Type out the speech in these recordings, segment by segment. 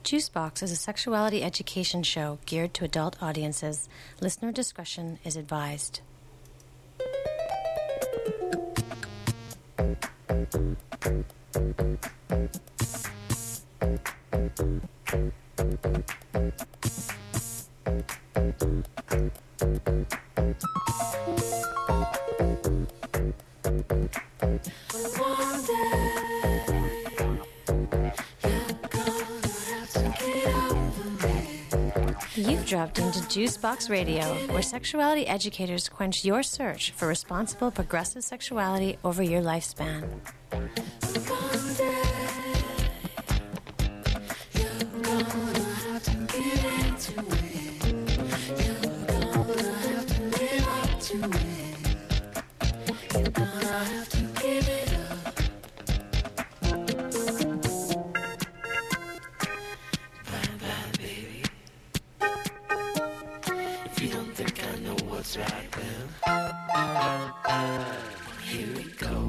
Juicebox is a sexuality education show geared to adult audiences. Listener discretion is advised. You've dropped into Juicebox Radio, where sexuality educators quench your search for responsible, progressive sexuality over your lifespan. Here we go.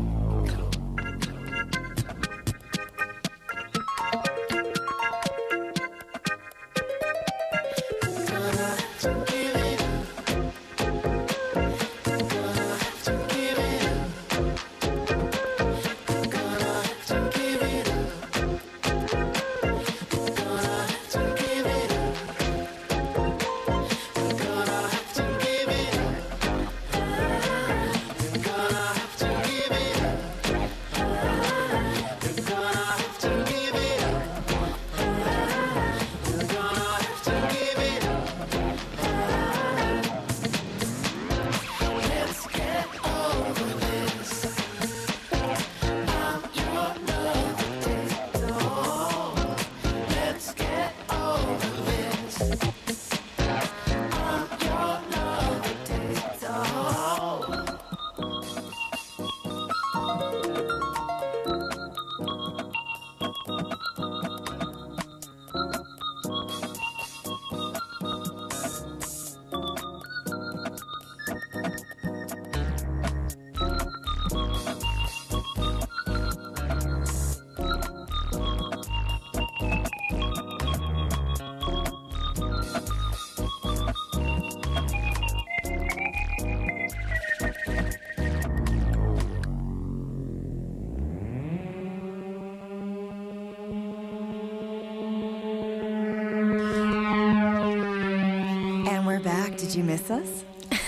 Did you miss us?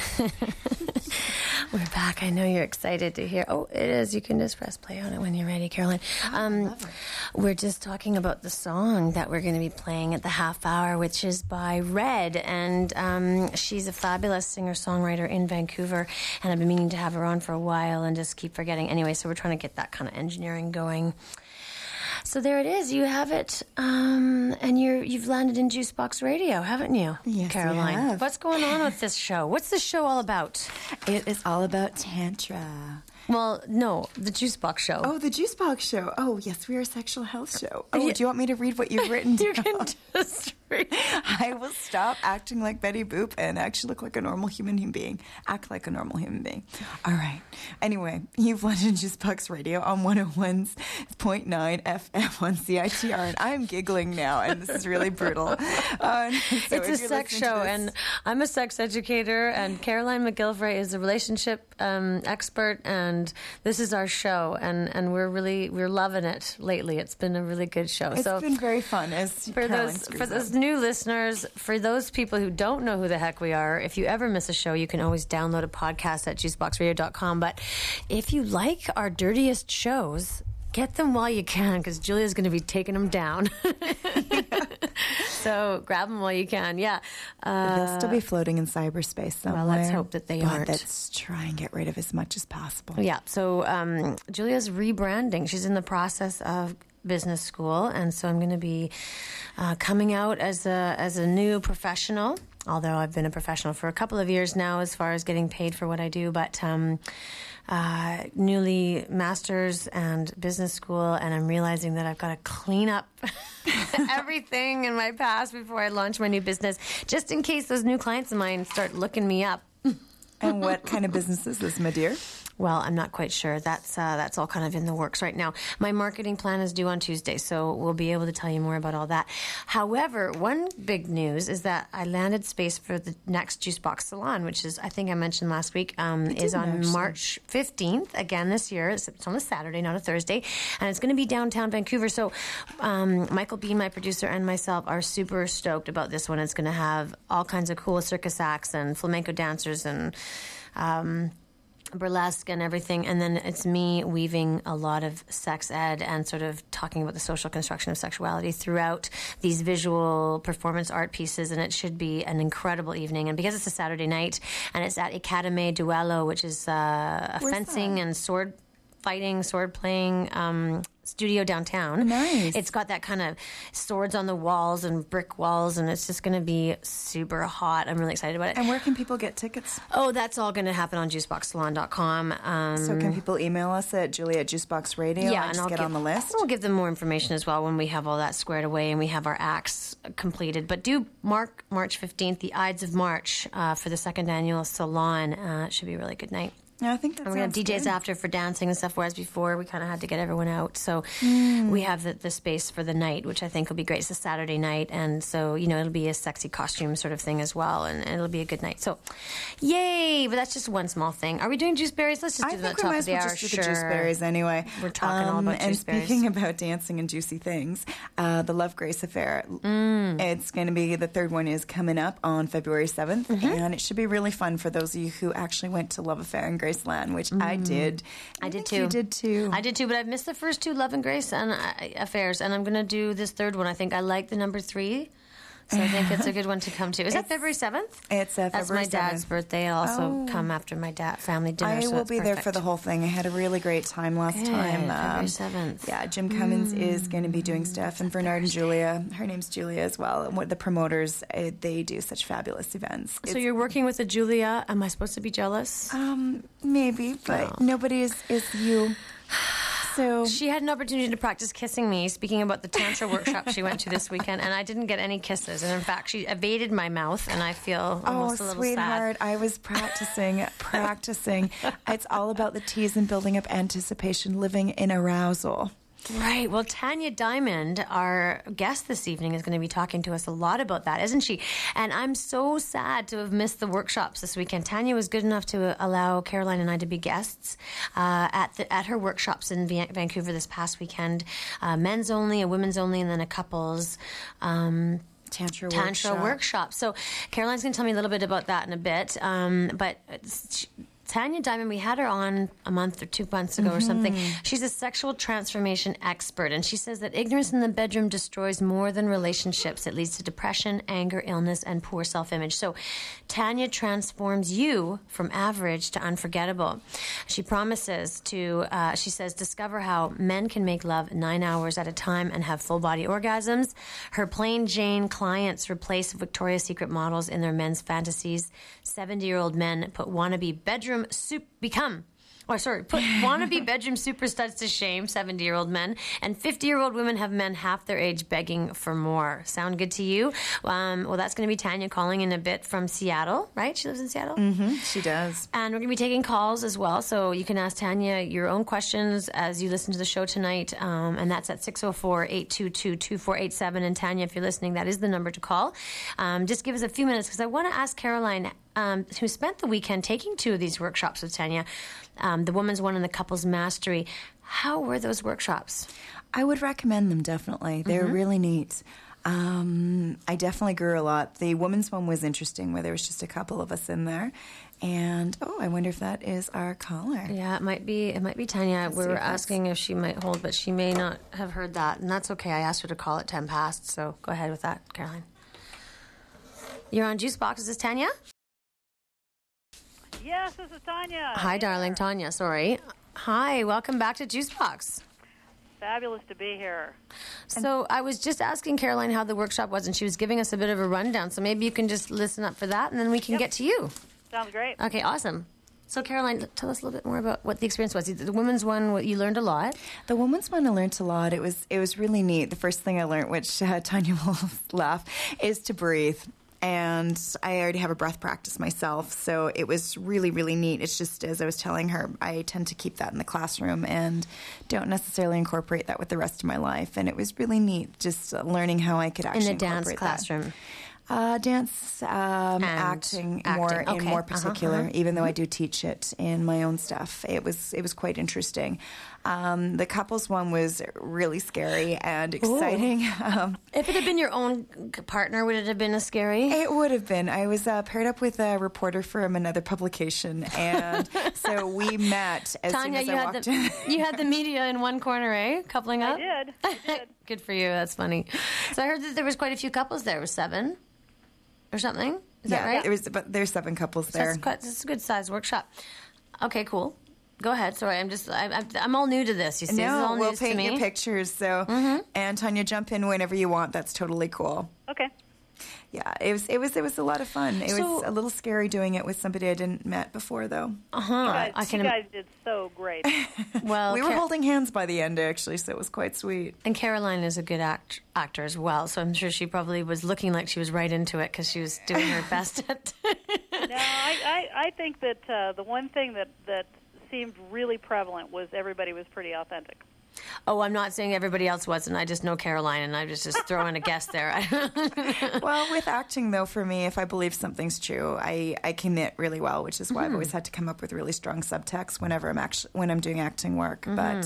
We're back. I know you're excited to hear. Oh, it is. You can just press play on it when you're ready, Caroline. We're just talking about the song that we're going to be playing at the half hour, which is by Red. And she's a fabulous singer-songwriter in Vancouver. And I've been meaning to have her on for a while and just keep forgetting. Anyway, so we're trying to get that kind of engineering going. So there it is. You have it, and you've landed in Juicebox Radio, haven't you, yes, Caroline? We have. What's going on with this show? What's this show all about? It is all about Tantra. Well, no, the Juicebox Show. Oh, the Juicebox Show. Oh, yes, we are a sexual health show. Oh, do you want me to read what you've written down? You can just read. I will stop acting like Betty Boop and actually look like a normal human being. Act like a normal human being. All right. Anyway, you've landed in Juicebox Radio on 101.9 FM on CITR, and I'm giggling now, and this is really brutal. It's a sex show, and I'm a sex educator, and Caroline McGillivray is a relationship expert, and this is our show, and we're loving it lately. It's been a really good show. It's been very fun. As for those new listeners, for those people who don't know who the heck we are, if you ever miss a show, you can always download a podcast at juiceboxradio.com. But if you like our dirtiest shows, get them while you can, because Julia's going to be taking them down. So grab them while you can. Yeah, they'll still be floating in cyberspace somewhere. Well, let's hope that they aren't. Let's try and get rid of as much as possible. Yeah. So Julia's rebranding. She's in the process of business school, and so I'm going to be coming out as a new professional. Although I've been a professional for a couple of years now, as far as getting paid for what I do, but newly master's and business school, and I'm realizing that I've got to clean up everything in my past before I launch my new business, just in case those new clients of mine start looking me up. And what kind of business is this, my dear? Well, I'm not quite sure. That's all kind of in the works right now. My marketing plan is due on Tuesday, so we'll be able to tell you more about all that. However, one big news is that I landed space for the next Juicebox Salon, which is, I think I mentioned last week, is on March 15th, again this year. It's on a Saturday, not a Thursday, and it's going to be downtown Vancouver. So Michael Bean, my producer, and myself are super stoked about this one. It's going to have all kinds of cool circus acts and flamenco dancers and burlesque and everything, and then it's me weaving a lot of sex ed and sort of talking about the social construction of sexuality throughout these visual performance art pieces, and it should be an incredible evening. And because it's a Saturday night and it's at Academe Duello, which is a fencing and sword playing studio downtown. Nice. It's got that kind of swords on the walls and brick walls, and it's just going to be super hot. I'm really excited about it. And where can people get tickets? Oh, that's all going to happen on juiceboxsalon.com. So can people email us at Julie at Juicebox Radio? Yeah, and I'll get on the list. We'll give them more information as well when we have all that squared away and we have our acts completed. But do mark March 15th, the Ides of March, for the second annual salon. It should be a really good night. Yeah, I think that's. And we're going to have DJs after for dancing and stuff, whereas before we kind of had to get everyone out. So we have the space for the night, which I think will be great. It's a Saturday night, and so, it'll be a sexy costume sort of thing as well, and it'll be a good night. So, yay! But that's just one small thing. Are we doing juice berries? Let's just do that top of the hour. Just do the juice berries anyway. We're talking all about juice berries. And speaking about dancing and juicy things, the Love Grace Affair, it's going to be, the third one is coming up on February 7th, and it should be really fun for those of you who actually went to Love Affair in Graceland, which I did. I did too. You did too. I did too, but I've missed the first two Love and Grace and affairs, and I'm going to do this third one. I think I like the number 3. So I think it's a good one to come to. Is that February 7th? It's February 7th. That's my dad's birthday. I'll also come after my family dinner. I will be there for the whole thing. I had a really great time last time. February 7th. Yeah, Jim Cummins is going to be doing stuff, and Bernard and Julia. Her name's Julia as well. And the promoters, they do such fabulous events. So you're working with a Julia. Am I supposed to be jealous? Maybe, but nobody is you. So she had an opportunity to practice kissing me, speaking about the Tantra workshop she went to this weekend, and I didn't get any kisses. And in fact, she evaded my mouth, and I feel almost a little sweetheart, sad. I was practicing. It's all about the tease and building up anticipation, living in arousal. Right. Well, Tanya Diamond, our guest this evening, is going to be talking to us a lot about that, isn't she? And I'm so sad to have missed the workshops this weekend. Tanya was good enough to allow Caroline and I to be guests at her workshops in Vancouver this past weekend. Men's only, a women's only, and then a couple's Tantra workshop. So Caroline's going to tell me a little bit about that in a bit. But Tanya Diamond, we had her on a month or 2 months ago or something. She's a sexual transformation expert, and she says that ignorance in the bedroom destroys more than relationships. It leads to depression, anger, illness, and poor self-image. So Tanya transforms you from average to unforgettable. She promises to, she says, discover how men can make love 9 hours at a time and have full-body orgasms. Her plain Jane clients replace Victoria's Secret models in their men's fantasies. 70-year-old men put wannabe bedroom put wannabe bedroom super studs to shame, 70-year-old men, and 50-year-old women have men half their age begging for more. Sound good to you? Well, that's going to be Tanya calling in a bit from Seattle, right? She lives in Seattle? Mm-hmm, she does. And we're going to be taking calls as well, so you can ask Tanya your own questions as you listen to the show tonight, and that's at 604-822-2487. And Tanya, if you're listening, that is the number to call. Just give us a few minutes, because I want to ask Caroline, who spent the weekend taking 2 of these workshops with Tanya, the woman's one and the couple's mastery. How were those workshops? I would recommend them, definitely. They're really neat. I definitely grew a lot. The women's one was interesting, where there was just a couple of us in there. And, I wonder if that is our caller. Yeah, it might be Tanya. We were asking if she might hold, but she may not have heard that. And that's okay. I asked her to call at 10 past, so go ahead with that, Caroline. You're on Juicebox. Is this Tanya? Yes, this is Tanya. Hi, darling. Tanya, sorry. Hi, welcome back to Juicebox. Fabulous to be here. So I was just asking Caroline how the workshop was, and she was giving us a bit of a rundown. So maybe you can just listen up for that, and then we can get to you. Sounds great. Okay, awesome. So, Caroline, tell us a little bit more about what the experience was. The women's one, you learned a lot. The women's one, I learned a lot. It was really neat. The first thing I learned, which Tanya will laugh, is to breathe. and I already have a breath practice myself, so it was really, really neat. It's just, as I was telling her, I tend to keep that in the classroom and don't necessarily incorporate that with the rest of my life. And it was really neat just learning how I could actually In the dance incorporate classroom. that. Dance, acting more Okay. in more particular. Even though I do teach it in my own stuff, it was quite interesting. The couples one was really scary and exciting. If it had been your own partner, would it have been as scary? It would have been. I was paired up with a reporter from another publication, and so we met as Tanya, soon as I walked in. you had the media in one corner, eh? Coupling up? I did. Good for you. That's funny. So I heard that there was quite a few couples there. It was 7 or something. Is that right? There's 7 couples there. That's a good sized workshop. Okay, cool. Go ahead. Sorry, I'm all new to this. You see, this is all we'll news to paint me. you pictures. So, and Tanya, jump in whenever you want. That's totally cool. Okay. Yeah, it was a lot of fun. It was a little scary doing it with somebody I didn't met before, though. You guys did so great. Well, We were holding hands by the end, actually, so it was quite sweet. And Caroline is a good actor as well, so I'm sure she probably was looking like she was right into it because she was doing her best at. No, I think that the one thing that seemed really prevalent was everybody was pretty authentic. Oh, I'm not saying everybody else wasn't. I just know Caroline, and I was just throwing a guess there. Well, with acting, though, for me, if I believe something's true, I commit really well, which is why I've always had to come up with really strong subtext whenever when I'm doing acting work. But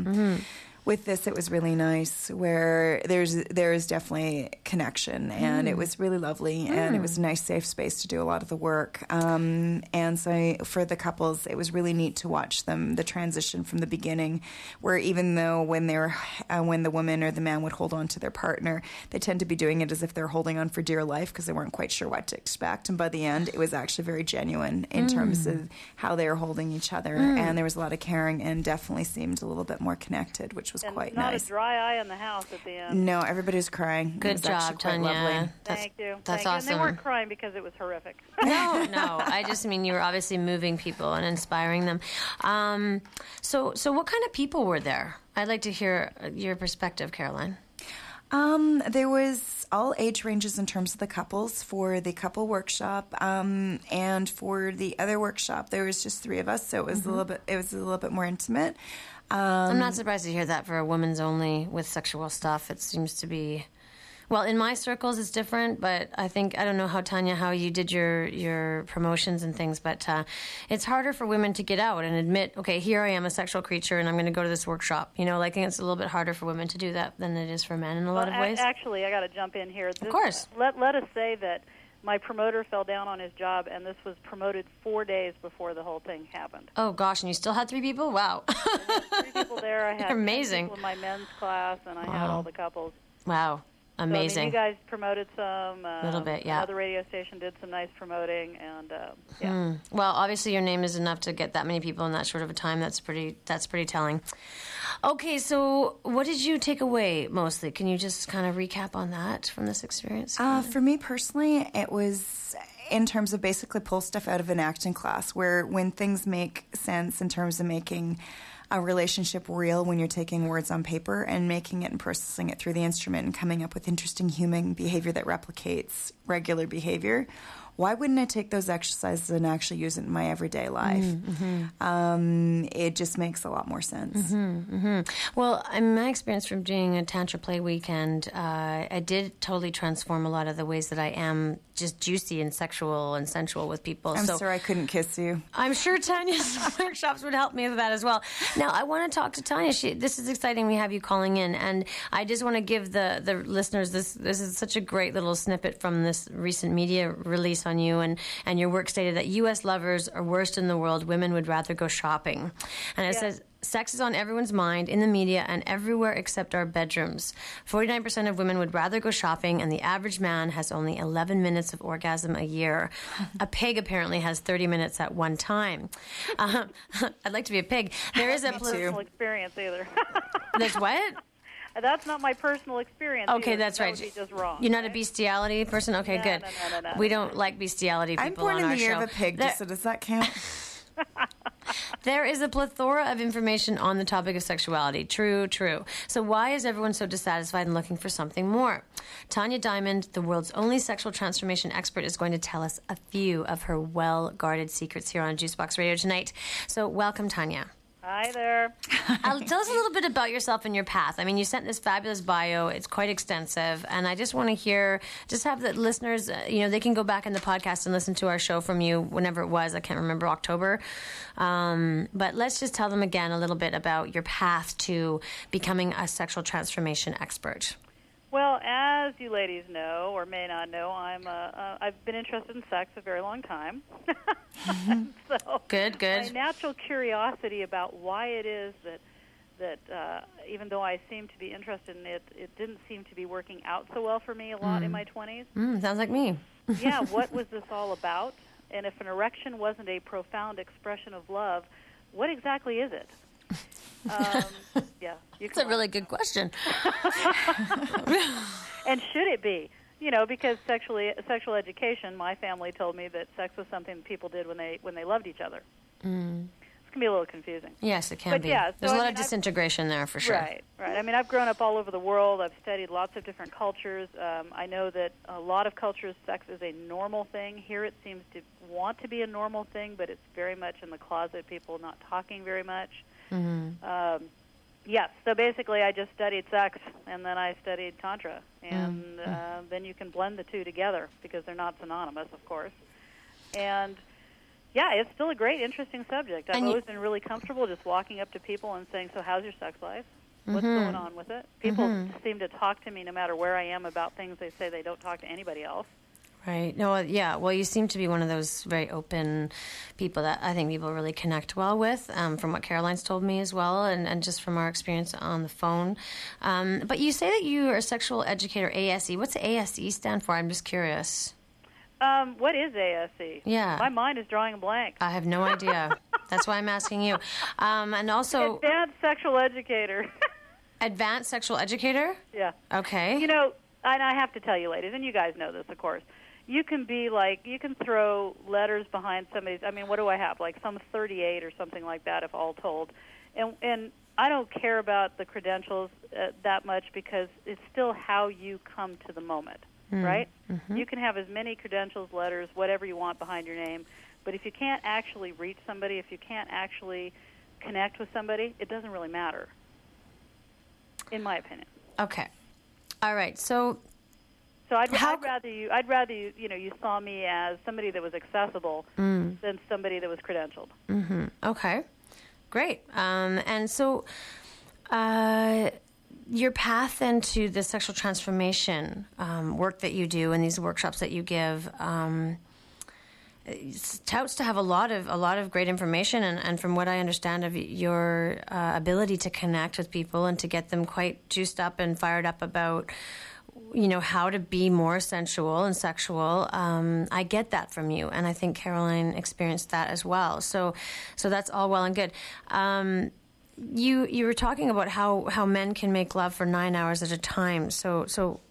with this, it was really nice, where there is definitely connection, and it was really lovely, and it was a nice, safe space to do a lot of the work. And so for the couples, it was really neat to watch the transition from the beginning, where even though when the woman or the man would hold on to their partner, they tend to be doing it as if they're holding on for dear life because they weren't quite sure what to expect. And by the end, it was actually very genuine in terms of how they were holding each other, and there was a lot of caring, and definitely seemed a little bit more connected, which was And quite not nice. a dry eye in the house at the end. No, everybody was crying. It Good was actually job, quite Tanya. lovely. Thank you. That's Thank you. awesome. And they weren't crying because it was horrific. No. I just mean you were obviously moving people and inspiring them. So what kind of people were there? I'd like to hear your perspective, Caroline. There was all age ranges in terms of the couples for the couple workshop, and for the other workshop, there was just 3 of us, so it was a little bit more intimate. I'm not surprised to hear that for a women's only with sexual stuff. It seems to be, well, in my circles it's different, but I don't know how, Tanya, how you did your promotions and things, but it's harder for women to get out and admit, okay, here I am, a sexual creature, and I'm going to go to this workshop. You know, I think it's a little bit harder for women to do that than it is for men in a lot of ways. Actually, I got to jump in here. Of course. Let us say that my promoter fell down on his job, and this was promoted 4 days before the whole thing happened. Oh, gosh, and you still had 3 people? Wow. 3 people there. I had Amazing. 10 people in my men's class, and I had all the couples. Wow. Amazing. So, I mean, you guys promoted some. A little bit, yeah. Another radio station did some nice promoting, and yeah. Well, obviously your name is enough to get that many people in that short of a time. That's pretty telling. Okay, so what did you take away mostly? Can you just kind of recap on that from this experience? For me personally, it was in terms of basically pull stuff out of an acting class, where when things make sense in terms of making a relationship real, when you're taking words on paper and making it and processing it through the instrument and coming up with interesting human behavior that replicates regular behavior, why wouldn't I take those exercises and actually use it in my everyday life? It just makes a lot more sense. Well, in my experience from doing a Tantra Play weekend, I did totally transform a lot of the ways that I am just juicy and sexual and sensual with people. I'm sorry I couldn't kiss you. I'm sure Tanya's workshops would help me with that as well. Now, I want to talk to Tanya. This is exciting. We have you calling in, and I just want to give the listeners this is such a great little snippet from this recent media release on you, and your work stated that U.S. lovers are worst in the world. Women would rather go shopping. And it says, sex is on everyone's mind, in the media, and everywhere except our bedrooms. 49% of women would rather go shopping, and the average man has only 11 minutes of orgasm a year. A pig apparently has 30 minutes at one time. I'd like to be a pig. There is a personal experience either. There's what? That's not my personal experience. Okay, either, that's that right. Would be just wrong. You're not a bestiality person? Okay, No, good. no. We don't like bestiality people I'm born on in our the year show. of a pig, so does that count? There is a plethora of information on the topic of sexuality. True. So why is everyone so dissatisfied and looking for something more? Tanya Diamond, the world's only sexual transformation expert, is going to tell us a few of her well-guarded secrets here on Juicebox Radio tonight. So welcome, Tanya. Hi there. Tell us a little bit about yourself and your path. I mean, you sent this fabulous bio. It's quite extensive. And I just want to have the listeners, they can go back in the podcast and listen to our show from you whenever it was. I can't remember, October. But let's just tell them again a little bit about your path to becoming a sexual transformation expert. Well, as you ladies know or may not know, I've been interested in sex a very long time. So Good. My natural curiosity about why it is that even though I seem to be interested in it, it didn't seem to be working out so well for me a lot in my 20s. Sounds like me. Yeah, what was this all about? And if an erection wasn't a profound expression of love, what exactly is it? Yeah, It's a really good question. And should it be? Because sexual education, my family told me that sex was something that people did when they loved each other. It can be a little confusing. Yes, it can be. Yeah, There's a lot of disintegration there for sure. Right. I mean, I've grown up all over the world. I've studied lots of different cultures. I know that a lot of cultures, sex is a normal thing. Here it seems to want to be a normal thing, but it's very much in the closet, people not talking very much. Yes, so basically I just studied sex, and then I studied Tantra, and then you can blend the two together because they're not synonymous, of course. And, yeah, it's still a great, interesting subject. I've always been really comfortable just walking up to people and saying, so how's your sex life? What's going on with it? People seem to talk to me no matter where I am about things they say they don't talk to anybody else. Right. No, yeah. Well, you seem to be one of those very open people that I think people really connect well with, from what Caroline's told me as well, and just from our experience on the phone. But you say that you are a sexual educator, ASE. What's ASE stand for? I'm just curious. What is ASE? Yeah. My mind is drawing a blank. I have no idea. That's why I'm asking you. And also... Advanced sexual educator. Advanced sexual educator? Yeah. Okay. And I have to tell you, ladies, and you guys know this, of course, you can throw letters behind somebody's, I mean, what do I have? Like some 38 or something like that, if all told. And I don't care about the credentials that much because it's still how you come to the moment, right? You can have as many credentials, letters, whatever you want behind your name, but if you can't actually reach somebody, if you can't actually connect with somebody, it doesn't really matter, in my opinion. Okay. All right. So I'd rather you you saw me as somebody that was accessible than somebody that was credentialed. Okay, great. And so your path into the sexual transformation work that you do and these workshops that you give touts to have a lot of great information, and from what I understand of your ability to connect with people and to get them quite juiced up and fired up about how to be more sensual and sexual. I get that from you, and I think Caroline experienced that as well. So that's all well and good. You were talking about how men can make love for 9 hours at a time. So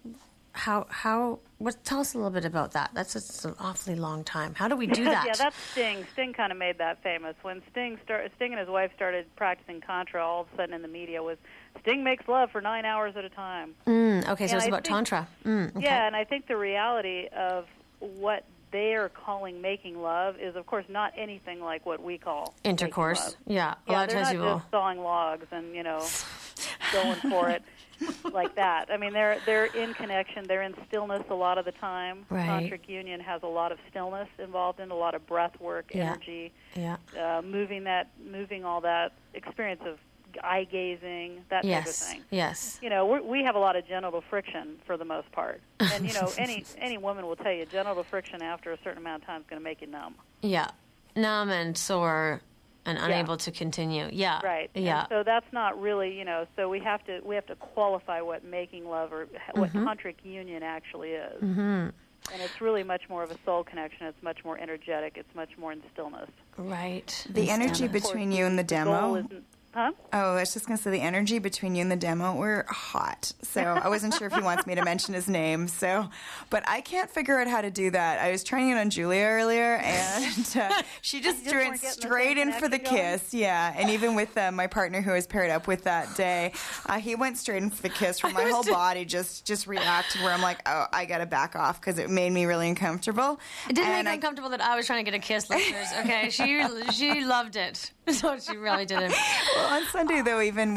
tell us a little bit about that. That's an awfully long time. How do we do that? Yeah, that's Sting. Sting kind of made that famous. When Sting and his wife started practicing Tantra, all of a sudden in the media was, Sting makes love for 9 hours at a time. Okay, so it's about Tantra. Okay. Yeah, and I think the reality of what they are calling making love is, of course, not anything like what we call intercourse. Yeah, a lot of times they're not just sawing logs and going for it like that. I mean, they're in connection. They're in stillness a lot of the time. Right. Tantric union has a lot of stillness involved in, a lot of breath work, energy, moving all that experience of eye gazing, that type of thing. Yes. We have a lot of genital friction for the most part, and any woman will tell you genital friction after a certain amount of time is going to make you numb. Yeah, numb and sore and unable to continue. Yeah, right. Yeah. And so that's not really, So we have to qualify what making love or what tantric union actually is. Mm-hmm. And it's really much more of a soul connection. It's much more energetic. It's much more in stillness. Right. The energy between you and the demo. Huh? Oh, I was just going to say the energy between you and the demo were hot. So I wasn't sure if he wants me to mention his name. But I can't figure out how to do that. I was trying it on Julia earlier, and she just went straight in for the kiss. Yeah, and even with my partner who was paired up with that day, he went straight in for the kiss where my whole body just reacted where I'm like, oh, I got to back off because it made me really uncomfortable. It didn't make her uncomfortable that I was trying to get a kiss, listeners. Okay, she loved it. So she really didn't. Well, on Sunday, though, even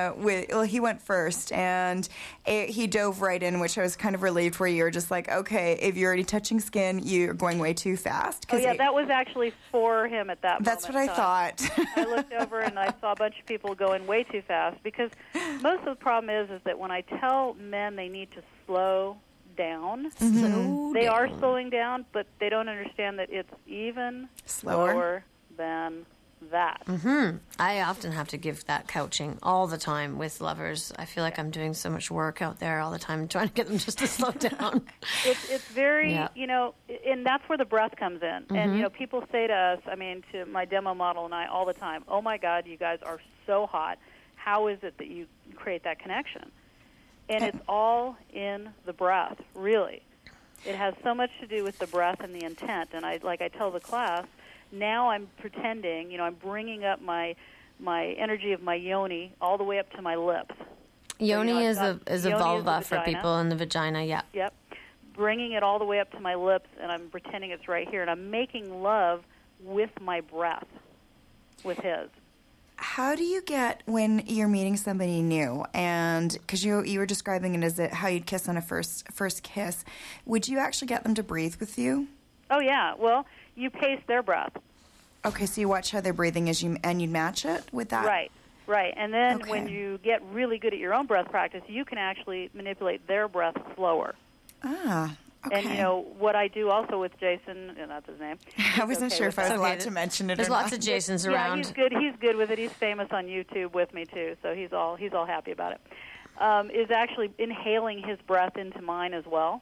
he went first, and he dove right in, which I was kind of relieved where you're just like, okay, if you're already touching skin, you're going way too fast. Oh, yeah, that was actually for him at that moment. That's what I thought. I looked over, and I saw a bunch of people going way too fast, because most of the problem is that when I tell men they need to slow down, they are slowing down, but they don't understand that it's even slower than that. I often have to give that coaching all the time with lovers. I feel like I'm doing so much work out there all the time trying to get them just to slow down. It's very, and that's where the breath comes in. And, people say to us, to my demo model and I all the time, oh, my God, you guys are so hot. How is it that you create that connection? And it's all in the breath, really. It has so much to do with the breath and the intent. And I tell the class, now I'm pretending, I'm bringing up my energy of my yoni all the way up to my lips. Yoni is a vulva for people in the vagina, yeah. Yep. Bringing it all the way up to my lips, and I'm pretending it's right here. And I'm making love with my breath, with his. How do you get when you're meeting somebody new? And because you were describing it as how you'd kiss on a first kiss, would you actually get them to breathe with you? Oh, yeah. Well, you pace their breath. Okay, so you watch how they're breathing and you match it with that? Right. And then when you get really good at your own breath practice, you can actually manipulate their breath slower. Ah, okay. And, what I do also with Jason, and that's his name. I wasn't sure if I was allowed to mention it There's or not. lots of Jasons around. Yeah, he's good. He's good with it. He's famous on YouTube with me, too, so he's all happy about it. Is actually inhaling his breath into mine as well.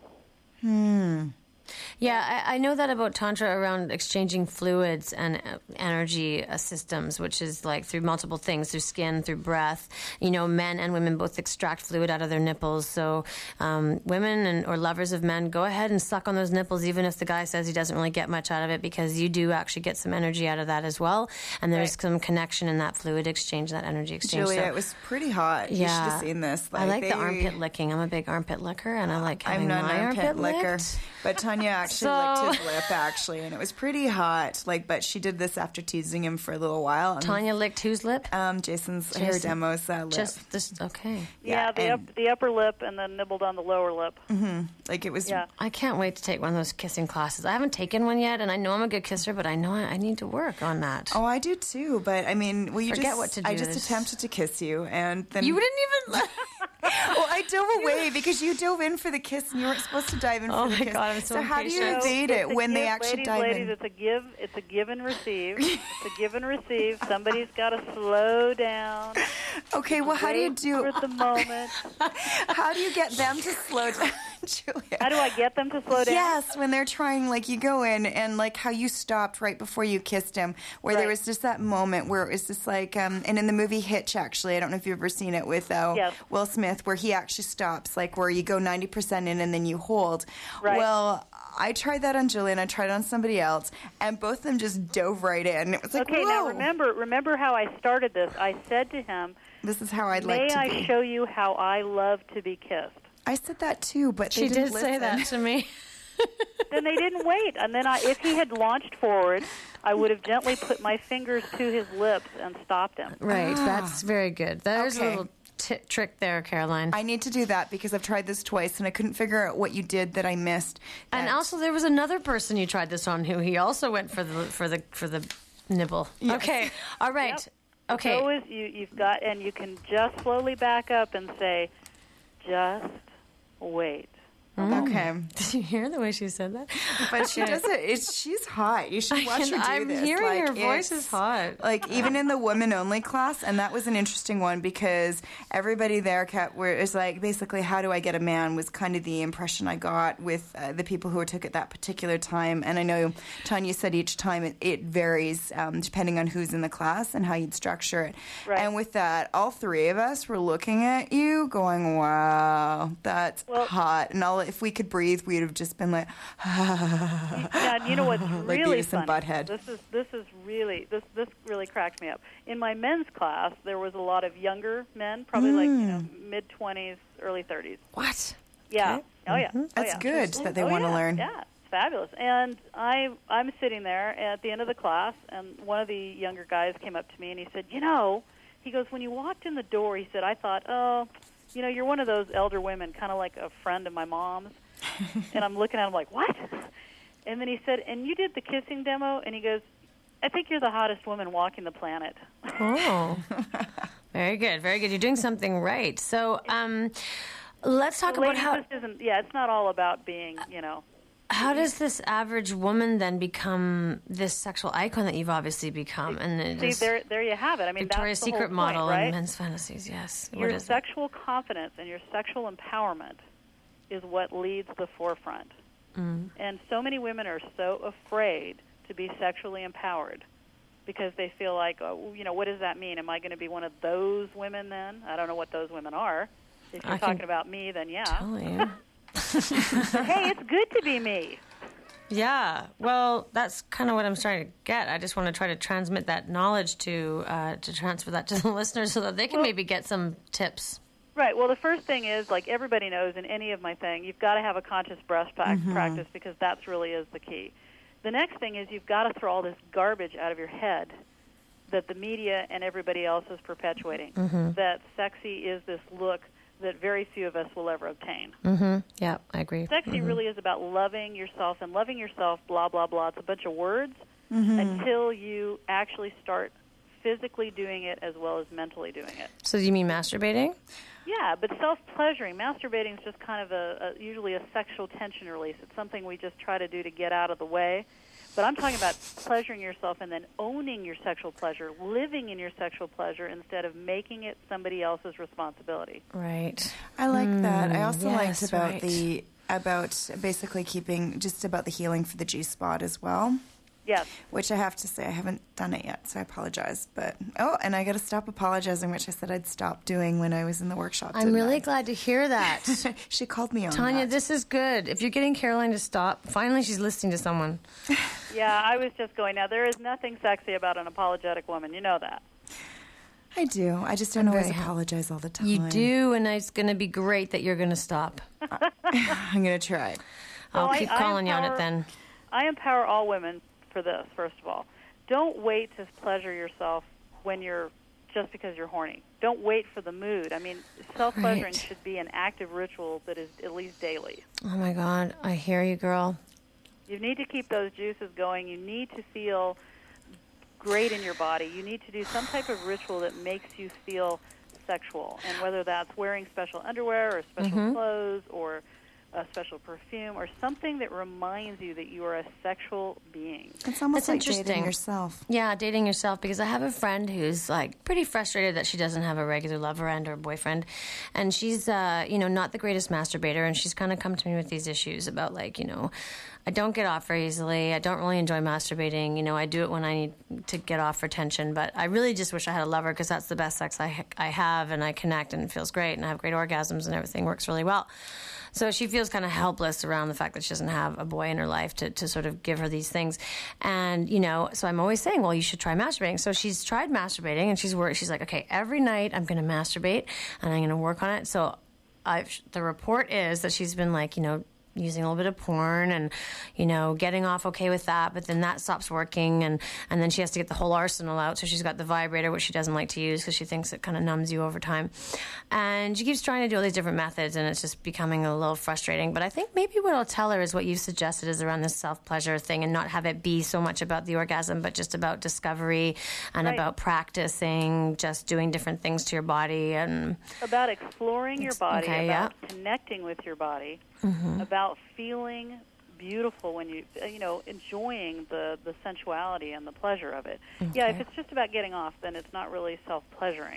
Yeah, I know that about Tantra around exchanging fluids and energy systems, which is like through multiple things, through skin, through breath. Men and women both extract fluid out of their nipples. So women or lovers of men, go ahead and suck on those nipples, even if the guy says he doesn't really get much out of it, because you do actually get some energy out of that as well. And there's some connection in that fluid exchange, that energy exchange. Julia, it was pretty hot. Yeah. You should have seen this. I like the armpit licking. I'm a big armpit licker, and I like having my armpit licker. But Tanya actually licked his lip, and it was pretty hot. But she did this after teasing him for a little while. Tanya licked whose lip? Jason's hair demo's lip. Just this, okay. Yeah, the upper lip, and then nibbled on the lower lip. It was. Yeah. I can't wait to take one of those kissing classes. I haven't taken one yet, and I know I'm a good kisser, but I know I need to work on that. Oh, I do too. But you forget what to do. I just attempted to kiss you, and then you didn't even. Well, I dove away because you dove in for the kiss, and you weren't supposed to dive in for the kiss. Oh my God, I'm so how do you evade it when they actually dive in? Ladies, it's a give and receive. It's a give and receive. Somebody's got to slow down. Okay, well, how do you do for the moment? How do you get them to slow down, Julia? How do I get them to slow down? Yes, when they're trying, you go in and how you stopped right before you kissed him, where there was just that moment where it was just and in the movie Hitch, actually, I don't know if you've ever seen it with Will Smith, where he actually stops, where you go 90% in and then you hold. Right. Well, I tried that on Julia and I tried it on somebody else, and both of them just dove right in. It was like, okay, whoa. Now remember how I started this. I said to him, this is how I'd like to be. May I show you how I love to be kissed? I said that too, but she didn't did say that to me. Then they didn't wait. And then if he had launched forward, I would have gently put my fingers to his lips and stopped him. Right, that's very good. There's a little trick there, Caroline. I need to do that because I've tried this twice and I couldn't figure out what you did that I missed. And also, there was another person you tried this on who he also went for the nibble. Yes. Okay, all right. Yep. Okay. So you've got, and you can just slowly back up and say, just wait. Okay. Did you hear the way she said that? But she does it. She's hot. You should watch her do I'm this. hearing her voice is hot. Like, even in the women-only class, and that was an interesting one because everybody there is like, basically, how do I get a man was kind of the impression I got with the people who took at that particular time. And I know Tanya said each time it varies depending on who's in the class and how you'd structure it. Right. And with that, all three of us were looking at you going, wow, that's hot. And if we could breathe, we'd have just been like, yeah, and you know what's like really Beavis and funny? Butthead. This really cracked me up. In my men's class, there was a lot of younger men, probably like mid-20s, early 30s. What? Yeah. Okay. Oh yeah. That's good that they want to learn. Yeah, it's fabulous. And I'm sitting there at the end of the class, and one of the younger guys came up to me and he said, he goes, when you walked in the door, he said, I thought, you're one of those elder women, kind of like a friend of my mom's. And I'm looking at him like, what? And then he said, and you did the kissing demo? And he goes, I think you're the hottest woman walking the planet. Oh, very good, very good. You're doing something right. So let's talk about how... it's not all about being, How does this average woman then become this sexual icon that you've obviously become? And there you have it. I mean, Victoria's that's the Secret whole model point, right? and men's fantasies, yes. Your sexual confidence and your sexual empowerment is what leads the forefront. And so many women are so afraid to be sexually empowered because they feel like, what does that mean? Am I going to be one of those women then? I don't know what those women are. If you're talking about me, then yeah. Tell you. Hey, it's good to be me. Yeah, well, that's kind of what I'm trying to get. I just want to try to transmit that knowledge to transfer that to the listeners so that they can maybe get some tips. Right. Well, the first thing is, like everybody knows in any of my thing, you've got to have a conscious breast practice because that really is the key. The next thing is you've got to throw all this garbage out of your head that the media and everybody else is perpetuating, that sexy is this look that very few of us will ever obtain. Yeah, I agree. Sexy really is about loving yourself, and loving yourself, blah, blah, blah. It's a bunch of words until you actually start physically doing it as well as mentally doing it. So do you mean masturbating? Yeah, but self-pleasuring, masturbating is just kind of usually a sexual tension release. It's something we just try to do to get out of the way. But I'm talking about pleasuring yourself and then owning your sexual pleasure, living in your sexual pleasure instead of making it somebody else's responsibility. Right. I like that. I also liked right. about basically keeping just about the healing for the G-spot as well. Yes. Which I have to say, I haven't done it yet, so I apologize. But and I got to stop apologizing, which I said I'd stop doing when I was in the workshop. I'm really glad to hear that. She called me on Tanya, that. this is good. If you're getting Caroline to stop, finally she's listening to someone. Yeah, I was just going, now there is nothing sexy about an apologetic woman. You know that. I do. I just don't always apologize all the time. You do, and it's going to be great that you're going to stop. I'm going to try. I'll keep calling you on it then. I empower all women for this, first of all. Don't wait to pleasure yourself just because you're horny. Don't wait for the mood. I mean, self-pleasuring should be an active ritual that is at least daily. Oh, my God. I hear you, girl. You need to keep those juices going. You need to feel great in your body. You need to do some type of ritual that makes you feel sexual, and whether that's wearing special underwear or special clothes or a special perfume or something that reminds you that you are a sexual being. It's almost like interesting. dating yourself. Yeah, dating yourself, because I have a friend who's like pretty frustrated that she doesn't have a regular lover and or boyfriend, and she's not the greatest masturbator, and she's kind of come to me with these issues about I don't get off very easily. I don't really enjoy masturbating. I do it when I need to get off for tension, but I really just wish I had a lover because that's the best sex I have, and I connect, and it feels great, and I have great orgasms, and everything works really well. So she feels kind of helpless around the fact that she doesn't have a boy in her life to sort of give her these things. And, so I'm always saying, well, you should try masturbating. So she's tried masturbating, and she's worried. She's like, okay, every night I'm going to masturbate, and I'm going to work on it. So the report is that she's been using a little bit of porn and, getting off okay with that, but then that stops working and then she has to get the whole arsenal out. So she's got the vibrator, which she doesn't like to use because she thinks it kind of numbs you over time. And she keeps trying to do all these different methods and it's just becoming a little frustrating. But I think maybe what I'll tell her is what you've suggested is around this self-pleasure thing and not have it be so much about the orgasm, but just about discovery and about practicing, just doing different things to your body and about exploring your body, about connecting with your body, about feeling beautiful when you enjoying the sensuality and the pleasure of it. Yeah, if it's just about getting off, then it's not really self-pleasuring.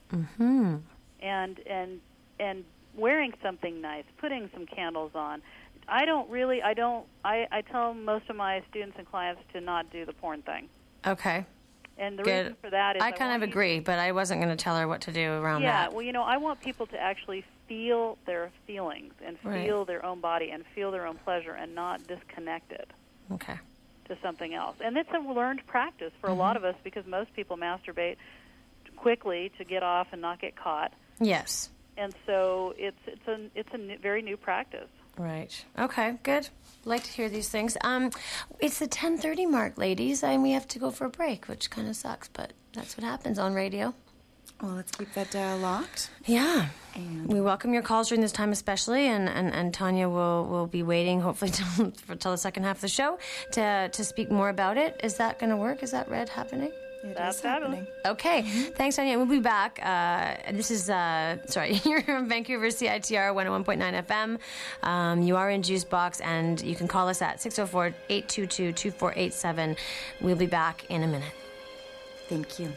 And wearing something nice, putting some candles on. I tell most of my students and clients to not do the porn thing. Okay. And the reason for that is I kind of agree, but I wasn't going to tell her what to do around that. Yeah, well, I want people to actually feel their feelings and feel their own body and feel their own pleasure and not disconnect it to something else. And it's a learned practice for a lot of us because most people masturbate quickly to get off and not get caught. Yes. And so it's a very new practice. Right. Okay, good. Like to hear these things. It's the 10:30 mark, ladies, and we have to go for a break, which kind of sucks, but that's what happens on radio. Well, let's keep that dial locked. Yeah. And we welcome your calls during this time especially, and Tanya will be waiting, hopefully, till the second half of the show to speak more about it. Is that going to work? Is that Red happening? That's happening. Okay. Thanks, Tanya. We'll be back. This is, you're in Vancouver, CITR 101.9 FM. You are in Juice Box, and you can call us at 604-822-2487. We'll be back in a minute. Thank you.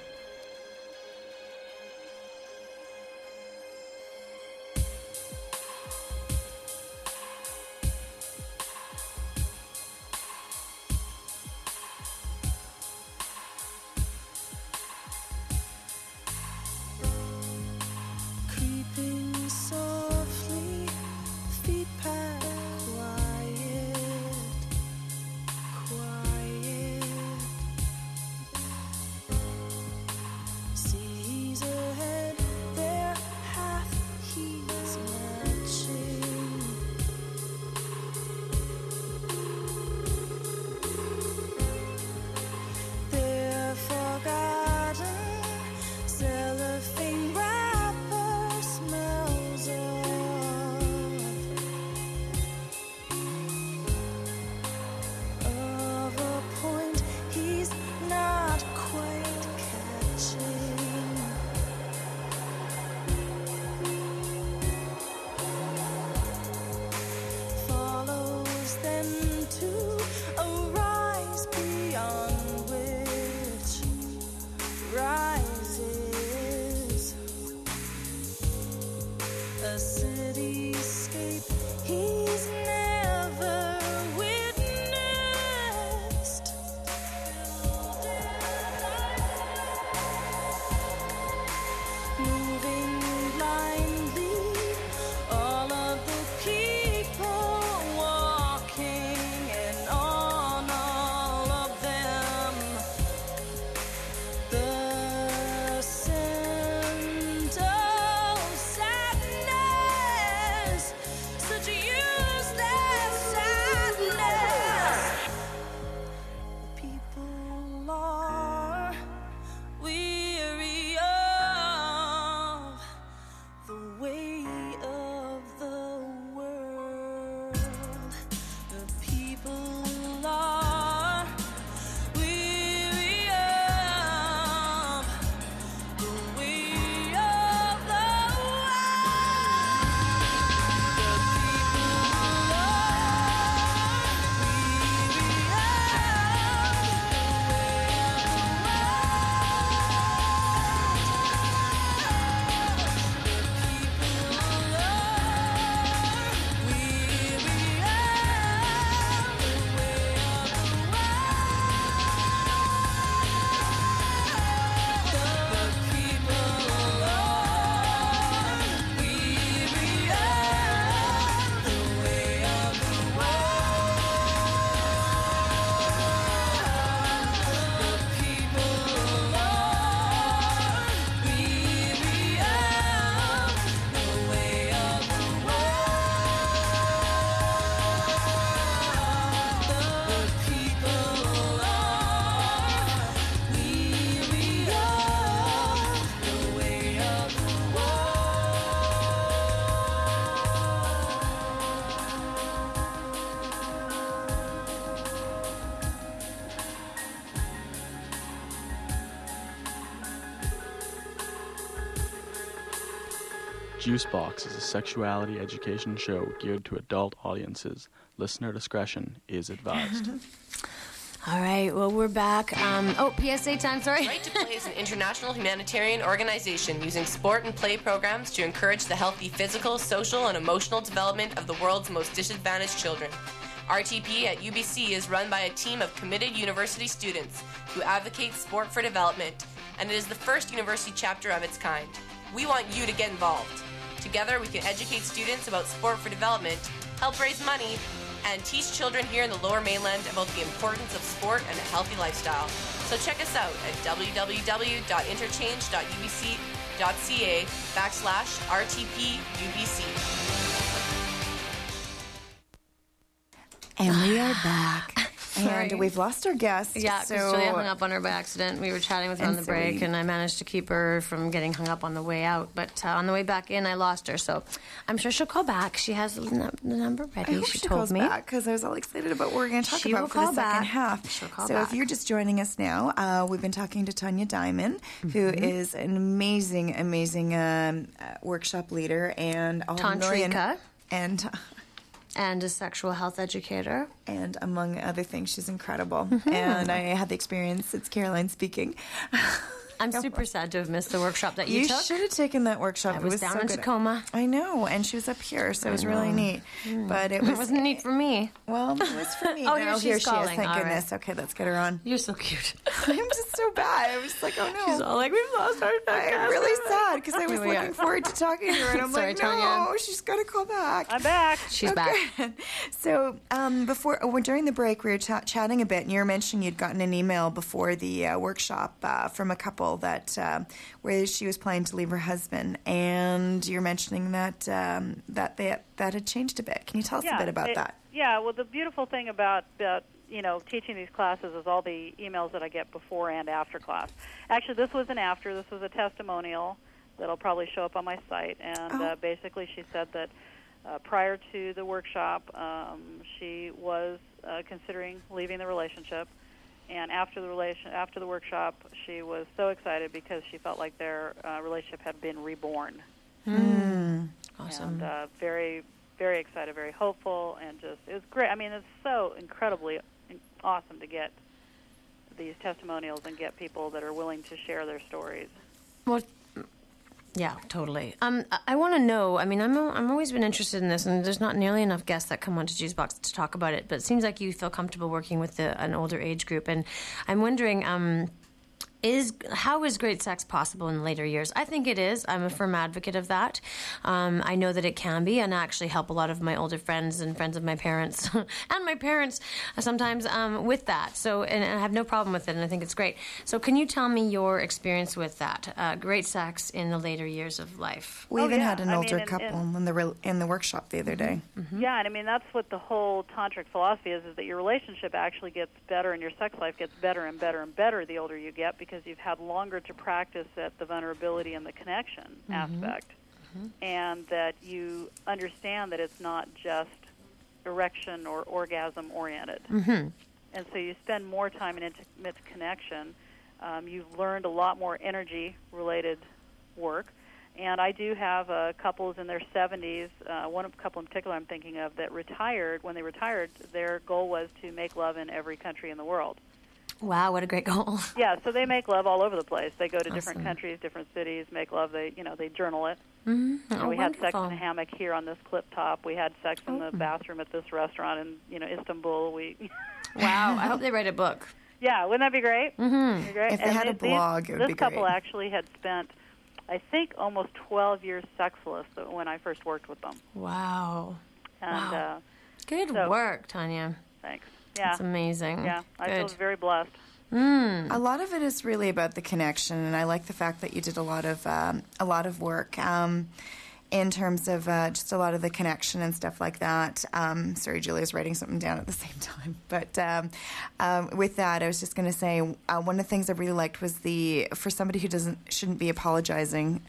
Juicebox is a sexuality education show geared to adult audiences. Listener discretion is advised. All right, well, we're back. PSA time, sorry. Right to Play is an international humanitarian organization using sport and play programs to encourage the healthy physical, social, and emotional development of the world's most disadvantaged children. RTP at UBC is run by a team of committed university students who advocate sport for development, and it is the first university chapter of its kind. We want you to get involved. Together, we can educate students about sport for development, help raise money, and teach children here in the Lower Mainland about the importance of sport and a healthy lifestyle. So check us out at www.interchange.ubc.ca/RTPUBC. And we are back. Sorry. And we've lost our guest. Yeah, because so Julia hung up on her by accident. We were chatting with her on the break, and I managed to keep her from getting hung up on the way out. But on the way back in, I lost her. So I'm sure she'll call back. She has the number ready. I hope she told me because I was all excited about what we're going to talk about for the second half. She'll call so back. if you're just joining us now, we've been talking to Tanya Diamond, who is an amazing workshop leader and Tantrika. And a sexual health educator. And among other things, she's incredible. And I had the experience, it's Caroline speaking. I'm super sad to have missed the workshop that you took. You should have taken that workshop. I was down in Tacoma. I know, and she was up here, so it was really neat. But it wasn't neat for me. Well, it was for me. Oh, here she's she is. calling. Thank All goodness. right. Okay, let's get her on. You're so cute. I'm just so bad. I was like, oh no. She's all like, we've lost our podcast. I'm really sad because I was Here we looking are. forward to talking to her, and I'm Sorry, like, Tanya. no, she's got to call back. I'm back. She's back. So during the break, we were chatting a bit, and you were mentioning you'd gotten an email before the workshop from a couple that where she was planning to leave her husband, and you're mentioning that that had changed a bit. Can you tell us a bit about that? Yeah, well, the beautiful thing about teaching these classes is all the emails that I get before and after class. Actually, this was an after. This was a testimonial that'll probably show up on my site, and basically she said that prior to the workshop, she was considering leaving the relationship. And after the workshop, she was so excited because she felt like their relationship had been reborn. Awesome. And very, very excited, very hopeful, and just it was great. I mean, it's so incredibly awesome to get these testimonials and get people that are willing to share their stories. Well, yeah, totally. I want to know. I mean, I'm always been interested in this, and there's not nearly enough guests that come onto Juicebox to talk about it. But it seems like you feel comfortable working with an older age group, and I'm wondering. How is great sex possible in later years? I think it is. I'm a firm advocate of that. I know that it can be, and I actually help a lot of my older friends and friends of my parents and my parents sometimes with that. So, and I have no problem with it, and I think it's great. So, can you tell me your experience with that? Great sex in the later years of life. We even had an older couple in the workshop the other day. Mm-hmm. Yeah, and I mean that's what the whole tantric philosophy is that your relationship actually gets better and your sex life gets better and better and better the older you get, because you've had longer to practice at the vulnerability and the connection aspect, and that you understand that it's not just erection or orgasm oriented. And so you spend more time in intimate connection. You've learned a lot more energy related work. And I do have couples in their 70s, one couple in particular I'm thinking of, that retired. When they retired, their goal was to make love in every country in the world. Wow, what a great goal. Yeah, so they make love all over the place. They go to different countries, different cities, make love. They journal it. Mm-hmm. We had sex in a hammock here on this clip top. We had sex in the bathroom at this restaurant in Istanbul. Wow, I hope they write a book. Yeah, wouldn't that be great? Mm-hmm. Great? If they had a blog, it would be great. This couple actually had spent, I think, almost 12 years sexless when I first worked with them. Wow. And, good work, Tanya. Thanks. Yeah. That's amazing. Yeah, I feel very blessed. A lot of it is really about the connection, and I like the fact that you did a lot of work in terms of just a lot of the connection and stuff like that. Sorry, Julia's writing something down at the same time. But with that, I was just going to say one of the things I really liked was for somebody who shouldn't be apologizing.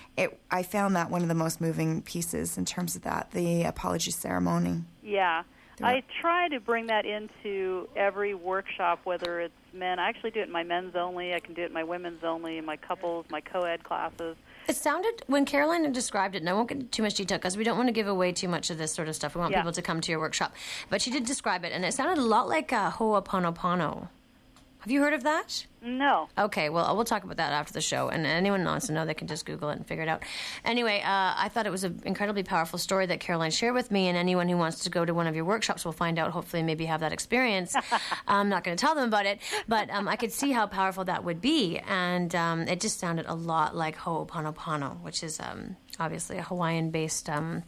I found that one of the most moving pieces in terms of that, the apology ceremony. Yeah. I try to bring that into every workshop, whether it's men. I actually do it in my men's only. I can do it in my women's only, in my couples, my co-ed classes. It sounded, when Caroline described it, and I won't get into too much detail because we don't want to give away too much of this sort of stuff. We want people to come to your workshop. But she did describe it, and it sounded a lot like Ho'oponopono. Have you heard of that? No. Okay, well, we'll talk about that after the show. And anyone who wants to know, they can just Google it and figure it out. Anyway, I thought it was an incredibly powerful story that Caroline shared with me, and anyone who wants to go to one of your workshops will find out, hopefully maybe have that experience. I'm not going to tell them about it, but I could see how powerful that would be. And it just sounded a lot like Ho'oponopono, which is obviously a Hawaiian-based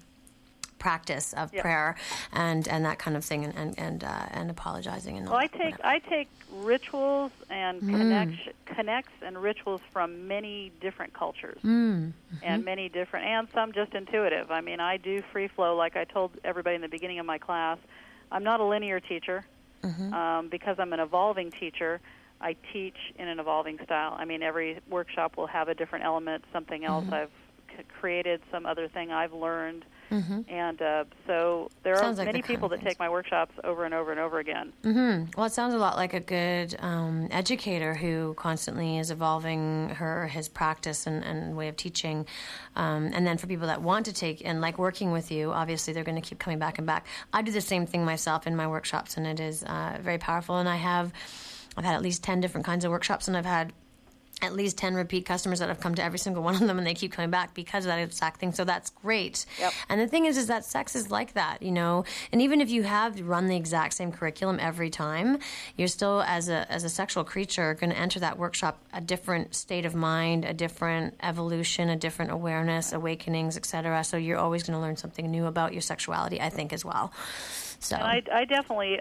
practice of prayer and that kind of thing, and apologizing. And well, I take rituals and connects and rituals from many different cultures and many different, and some just intuitive. I mean, I do free flow, like I told everybody in the beginning of my class. I'm not a linear teacher because I'm an evolving teacher. I teach in an evolving style. I mean, every workshop will have a different element, something else I've created, some other thing I've learned. And so there are many people that take my workshops over and over and over again. Well, it sounds a lot like a good educator who constantly is evolving his practice and way of teaching. And then for people that want to take and like working with you, obviously they're going to keep coming back and back. I do the same thing myself in my workshops, and it is very powerful. And I've had at least 10 different kinds of workshops, and I've had at least 10 repeat customers that have come to every single one of them, and they keep coming back because of that exact thing. So that's great. Yep. And the thing is that sex is like that, you know. And even if you have run the exact same curriculum every time, you're still, as a sexual creature, going to enter that workshop a different state of mind, a different evolution, a different awareness, awakenings, etc. So you're always going to learn something new about your sexuality, I think, as well. So and I definitely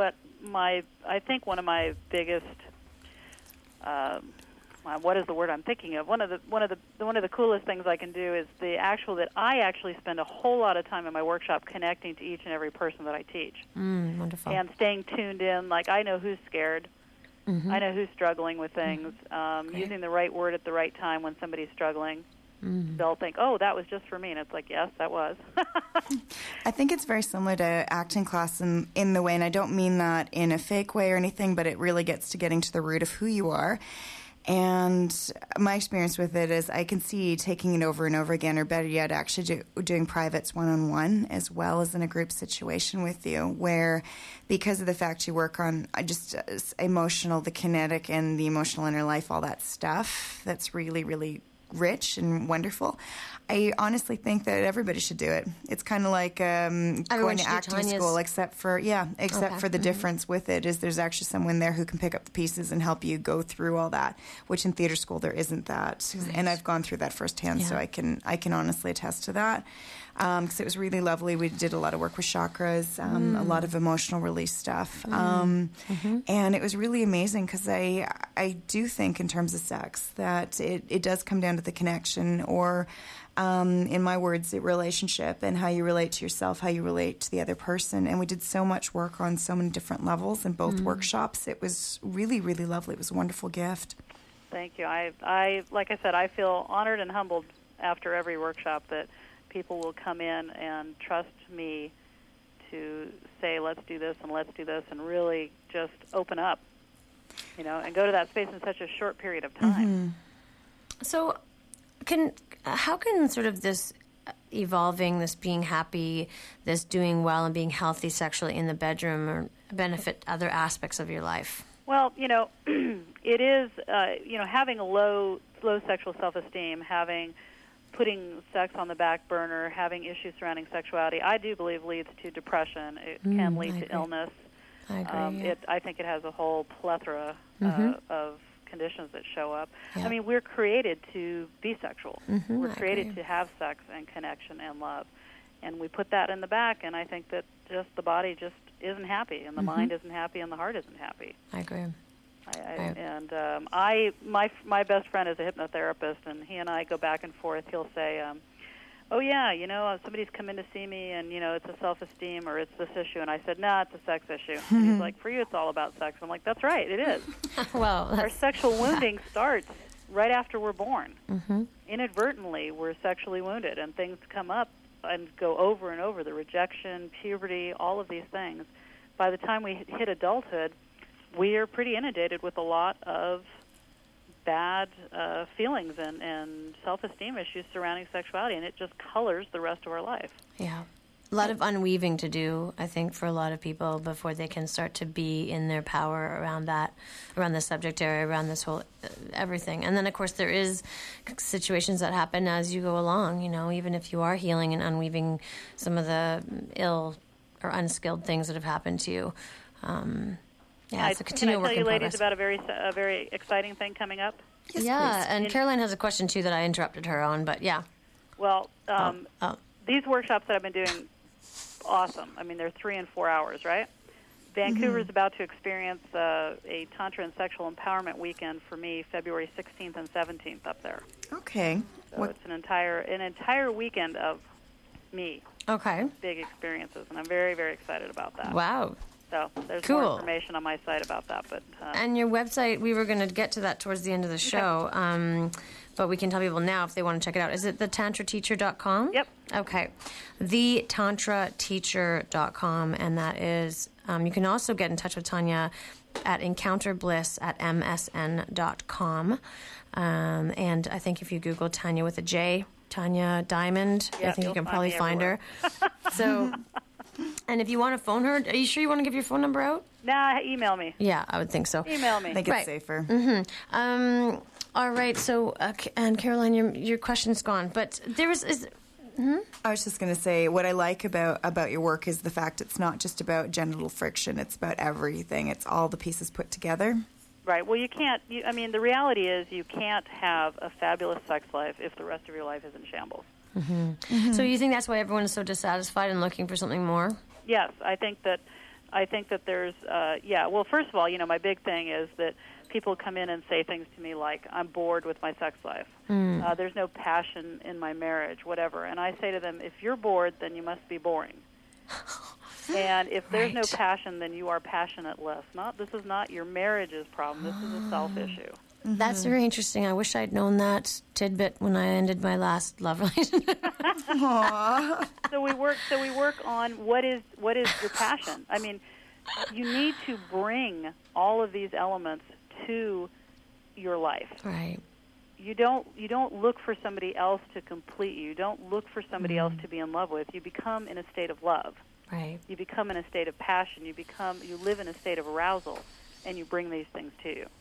I think one of my biggest what is the word I'm thinking of? One of the coolest things I can do is I actually spend a whole lot of time in my workshop connecting to each and every person that I teach. Wonderful. And staying tuned in. Like, I know who's scared. I know who's struggling with things. Using the right word at the right time when somebody's struggling. They'll think, oh, that was just for me. And it's like, yes, that was. I think it's very similar to acting class in the way, and I don't mean that in a fake way or anything, but it really gets to getting to the root of who you are. And my experience with it is I can see taking it over and over again, or better yet, actually doing privates one-on-one as well as in a group situation with you, where because of the fact you work on just emotional, the kinetic and the emotional inner life, all that stuff, that's really, really rich and wonderful. I honestly think that everybody should do it. It's kind of like going to acting school, except for the difference with it is there's actually someone there who can pick up the pieces and help you go through all that, which in theater school there isn't that. Right. And I've gone through that firsthand, so I can honestly attest to that. Because it was really lovely. We did a lot of work with chakras, a lot of emotional release stuff. And it was really amazing because I do think in terms of sex that it does come down to the connection or, in my words, the relationship and how you relate to yourself, how you relate to the other person. And we did so much work on so many different levels in both workshops. It was really, really lovely. It was a wonderful gift. Thank you. I like I said, I feel honored and humbled after every workshop that people will come in and trust me to say, let's do this, and really just open up, and go to that space in such a short period of time. So how can sort of this evolving, this being happy, this doing well and being healthy sexually in the bedroom or benefit other aspects of your life? Well, it is, having a low sexual self-esteem, putting sex on the back burner, having issues surrounding sexuality, I do believe leads to depression. It can lead to illness. I agree. I think it has a whole plethora of conditions that show up. Yeah. I mean, we're created to be sexual. We're created to have sex and connection and love. And we put that in the back, and I think that just the body just isn't happy, and the mind isn't happy, and the heart isn't happy. I agree. My best friend is a hypnotherapist, and he and I go back and forth. He'll say, oh, yeah, somebody's come in to see me, and, it's a self-esteem or it's this issue. And I said, nah, it's a sex issue. And he's like, for you, it's all about sex. I'm like, that's right, it is. Well, our sexual wounding starts right after we're born. Inadvertently, we're sexually wounded, and things come up and go over and over the rejection, puberty, all of these things. By the time we hit adulthood, we are pretty inundated with a lot of bad feelings and self-esteem issues surrounding sexuality, and it just colors the rest of our life. Yeah. A lot of unweaving to do, I think, for a lot of people before they can start to be in their power around the subject area, around this whole everything. And then, of course, there is situations that happen as you go along, even if you are healing and unweaving some of the ill or unskilled things that have happened to you. It's a continual work in progress. Can I tell you, ladies, about a very exciting thing coming up? Yes, yeah, please. and Caroline has a question, too, that I interrupted her on, but yeah. Well, these workshops that I've been doing, awesome. I mean, they're 3 and 4 hours, right? Vancouver is about to experience a Tantra and Sexual Empowerment Weekend for me, February 16th and 17th up there. Okay. So it's an entire weekend of me. Okay. Big experiences, and I'm very, very excited about that. Wow. So there's Cool. more information on my site about that. But and your website, we were going to get to that towards the end of the show, but we can tell people now if they want to check it out. Is it thetantrateacher.com? Yep. Okay. Thetantrateacher.com, and that is, you can also get in touch with Tanya at encounterbliss@msn.com. And I think if you Google Tanya with a J, Tanya Diamond, Yep, I think you can probably find her. everywhere. So, and if you want to phone her, are you sure you want to give your phone number out? Nah, email me. Yeah, I would think so. Email me. I think it's Right. safer. All right, so, and Caroline, your question's gone, but there is I was just going to say, what I like about your work is the fact it's not just about genital friction. It's about everything. It's all the pieces put together. Right. Well, you can't. The reality is you can't have a fabulous sex life if the rest of your life is in shambles. So you think that's why everyone is so dissatisfied and looking for something more? Yes, I think that there's. Well, first of all, my big thing is that people come in and say things to me like, "I'm bored with my sex life. There's no passion in my marriage, whatever." And I say to them, "If you're bored, then you must be boring." And if there's no Right. passion, then you are passionateless. This is not your marriage's problem. This is a self issue. That's very interesting. I wish I'd known that tidbit when I ended my last love relationship. So we work on what is your passion. I mean, you need to bring all of these elements to your life. Right. You don't look for somebody else to complete you. You don't look for somebody else to be in love with. You become in a state of love. Right. You become in a state of passion. You live in a state of arousal, and you bring these things to you.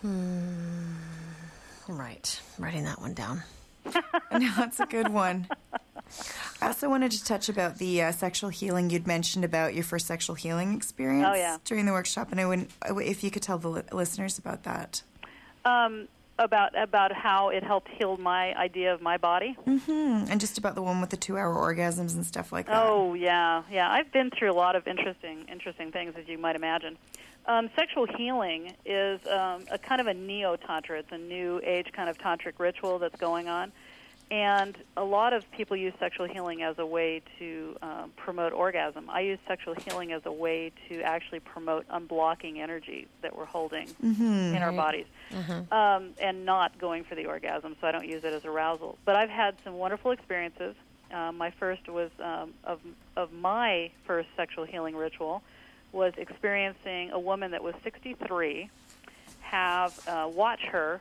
Right. Writing that one down. No, that's a good one. I also wanted to touch about the sexual healing you'd mentioned about your first sexual healing experience during the workshop, and if you could tell the listeners about that. About how it helped heal my idea of my body. And just about the one with the 2-hour orgasms and stuff like that. Oh, yeah. I've been through a lot of interesting things, as you might imagine. Sexual healing is a kind of a neo-tantra. It's a new age kind of tantric ritual that's going on. And a lot of people use sexual healing as a way to promote orgasm. I use sexual healing as a way to actually promote unblocking energy that we're holding in our bodies and not going for the orgasm, so I don't use it as arousal. But I've had some wonderful experiences. My first was of my first sexual healing ritual was experiencing a woman that was 63 watch her,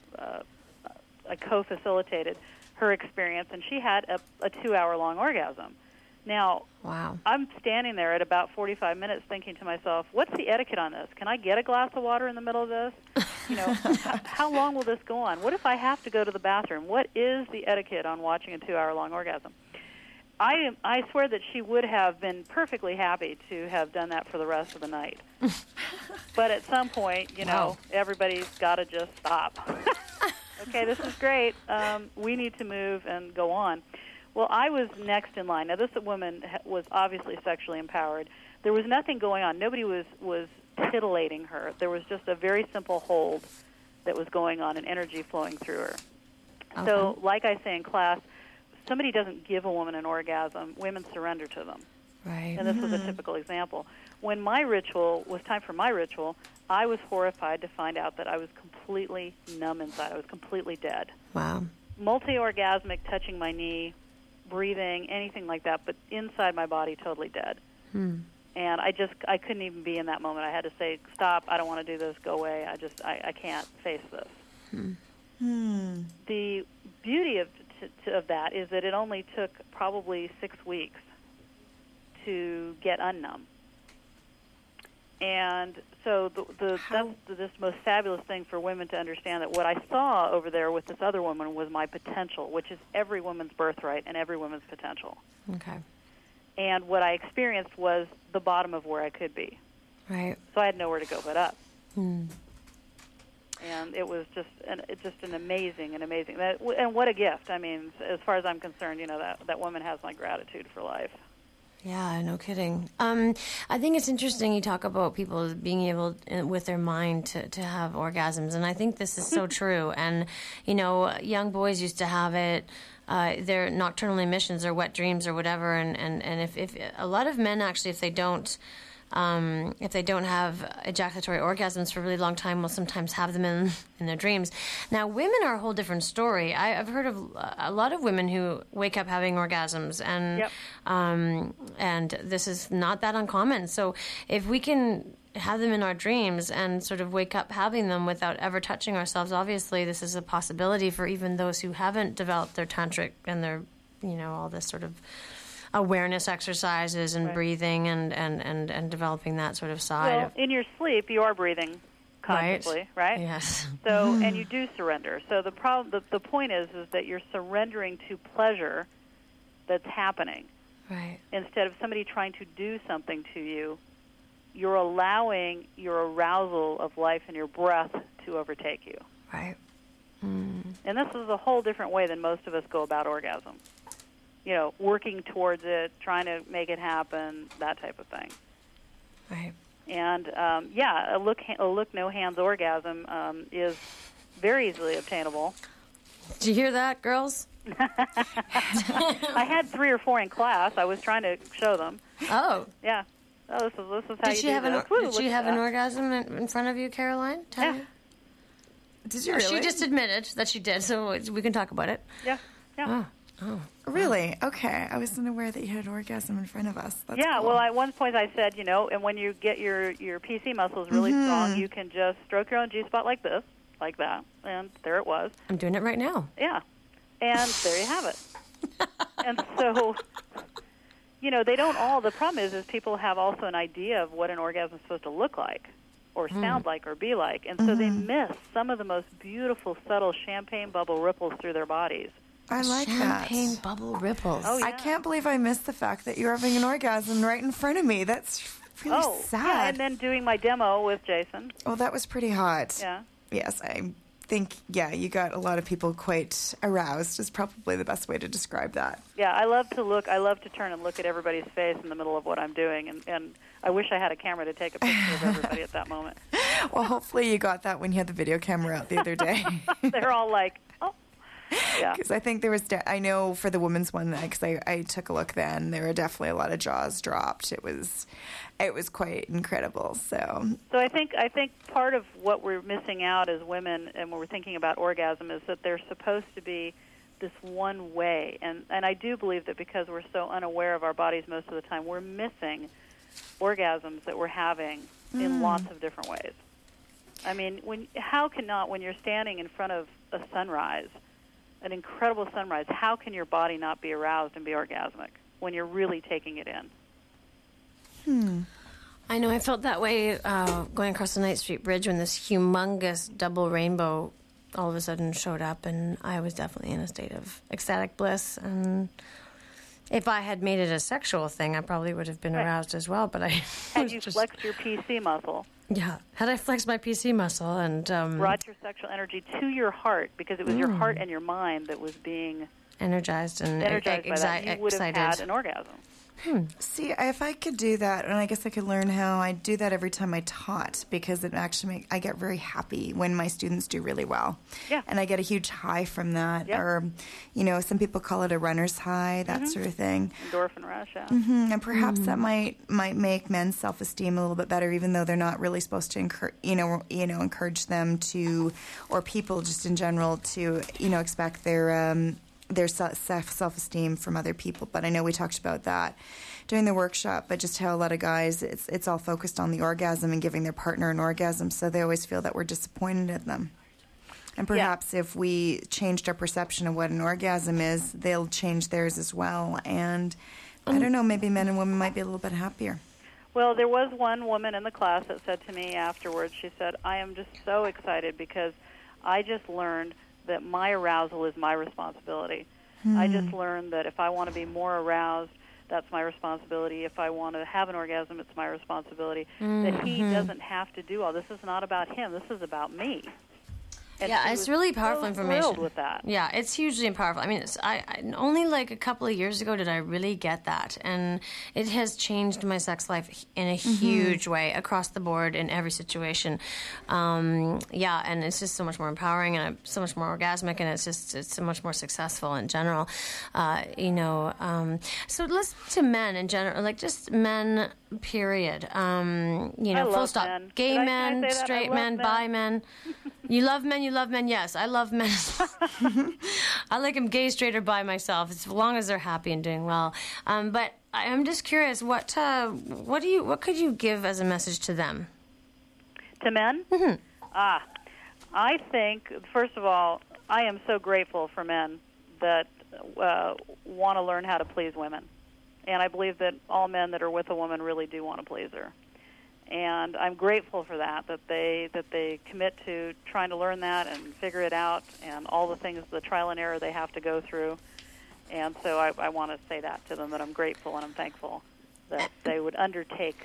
I co-facilitated her experience, and she had a 2-hour-long orgasm. Now, Wow. I'm standing there at about 45 minutes thinking to myself, what's the etiquette on this? Can I get a glass of water in the middle of this? How long will this go on? What if I have to go to the bathroom? What is the etiquette on watching a 2-hour-long orgasm? I swear that she would have been perfectly happy to have done that for the rest of the night. But at some point, Wow. everybody's got to just stop. Okay, this is great. We need to move and go on. Well, I was next in line. Now, this woman was obviously sexually empowered. There was nothing going on. Nobody was titillating her. There was just a very simple hold that was going on and energy flowing through her. Okay. So, like I say in class, somebody doesn't give a woman an orgasm. Women surrender to them. Right. And this was a typical example. When was time for my ritual, I was horrified to find out that I was completely numb inside. I was completely dead. Wow. Multi-orgasmic, touching my knee, breathing, anything like that, but inside my body totally dead. And I couldn't even be in that moment. I had to say, stop, I don't want to do this, go away. I can't face this. The beauty of that is that it only took probably 6 weeks to get unnumb. And so that's the most fabulous thing for women to understand, that what I saw over there with this other woman was my potential, which is every woman's birthright and every woman's potential. Okay. And what I experienced was the bottom of where I could be. Right. So I had nowhere to go but up. And it was just an amazing, and what a gift. I mean, as far as I'm concerned, that woman has my gratitude for life. Yeah, no kidding. I think it's interesting you talk about people being able, with their mind, to have orgasms, and I think this is so true. And, young boys used to have it, their nocturnal emissions or wet dreams or whatever, and if a lot of men actually, if they don't have ejaculatory orgasms for a really long time, will sometimes have them in their dreams. Now, women are a whole different story. I've heard of a lot of women who wake up having orgasms, and this is not that uncommon. So if we can have them in our dreams and sort of wake up having them without ever touching ourselves, obviously this is a possibility for even those who haven't developed their tantric and their, all this sort of awareness exercises and breathing and developing that sort of side. Well, in your sleep, you are breathing consciously, right? Yes. So, and you do surrender. So the point is that you're surrendering to pleasure that's happening. Right. Instead of somebody trying to do something to you, you're allowing your arousal of life and your breath to overtake you. Right. And this is a whole different way than most of us go about orgasm. Working towards it, trying to make it happen, that type of thing. Right. And, a look, no hands orgasm is very easily obtainable. Did you hear that, girls? I had 3 or 4 in class. I was trying to show them. Oh. Yeah. Oh, this is how did she have an orgasm in front of you, Caroline? Yeah. Did you really? She just admitted that she did, so we can talk about it. Yeah. Yeah. Oh. Really? Okay. I wasn't aware that you had an orgasm in front of us. That's cool. Well, at one point I said, and when you get your PC muscles really strong, you can just stroke your own G-spot like this, like that, and there it was. I'm doing it right now. Yeah. And there you have it. And so, they don't all, the problem is people have also an idea of what an orgasm is supposed to look like or sound like or be like, and so they miss some of the most beautiful, subtle champagne bubble ripples through their bodies. I like Champagne that. bubble ripples. Oh, yeah. I can't believe I missed the fact that you're having an orgasm right in front of me. That's really sad. Yeah, and then doing my demo with Jason. Oh, that was pretty hot. Yeah. Yes, I think, you got a lot of people quite aroused is probably the best way to describe that. Yeah, I love to turn and look at everybody's face in the middle of what I'm doing, and I wish I had a camera to take a picture of everybody at that moment. Well, hopefully you got that when you had the video camera out the other day. They're all like, oh. Yeah. Because I think there was, I know for the women's one, because I took a look then, there were definitely a lot of jaws dropped. It was quite incredible. So I think part of what we're missing out as women, and when we're thinking about orgasm, is that they're supposed to be this one way. And I do believe that because we're so unaware of our bodies most of the time, we're missing orgasms that we're having in lots of different ways. I mean, when you're standing in front of a sunrise, an incredible sunrise, how can your body not be aroused and be orgasmic when you're really taking it in? I know I felt that way going across the Ninth Street Bridge when this humongous double rainbow all of a sudden showed up, and I was definitely in a state of ecstatic bliss. And if I had made it a sexual thing, I probably would have been aroused as well. But had you flexed your PC muscle? Yeah, had I flexed my PC muscle and brought your sexual energy to your heart, because it was your heart and your mind that was being energized by that, you would have had an orgasm. See, if I could do that, and I guess I could learn how, I do that every time I taught, because it actually I get very happy when my students do really well. Yeah. And I get a huge high from that. Yep. Or, some people call it a runner's high, that sort of thing. Endorphin rush, yeah. And perhaps that might make men's self-esteem a little bit better, even though they're not really supposed to encourage them to, or people just in general to, expect their their self-esteem from other people. But I know we talked about that during the workshop, but just how a lot of guys, it's all focused on the orgasm and giving their partner an orgasm, so they always feel that we're disappointed in them. And perhaps if we changed our perception of what an orgasm is, they'll change theirs as well. And I don't know, maybe men and women might be a little bit happier. Well, there was one woman in the class that said to me afterwards, she said, I am just so excited because I just learned that my arousal is my responsibility. I just learned that if I want to be more aroused, that's my responsibility. If I want to have an orgasm, it's my responsibility. That he doesn't have to do all this. Is not about him. This is about me. And it's really powerful information. Thrilled with that. Yeah, it's hugely powerful. I mean, I only like a couple of years ago did I really get that, and it has changed my sex life in a huge way across the board in every situation. And it's just so much more empowering, and I'm so much more orgasmic, and it's so much more successful in general. So let's to men in general, like just men. Period. Full stop. Men. Gay Can men, I say that? straight I men, bi men. You love men. Yes, I love men. I like them gay, straight, or bi myself, as long as they're happy and doing well. But I'm just curious, what could you give as a message to them? To men? I think, first of all, I am so grateful for men that want to learn how to please women. And I believe that all men that are with a woman really do want to please her. And I'm grateful for that they commit to trying to learn that and figure it out and all the things, the trial and error they have to go through. And so I want to say that to them, that I'm grateful and I'm thankful that they would undertake